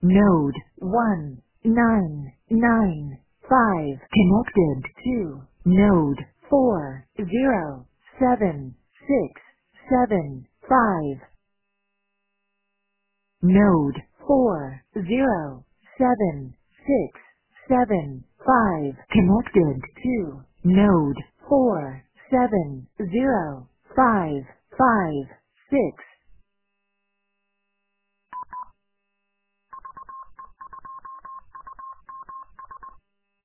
Node 1995 connected to node 407675. Node 407675 connected to node 470556.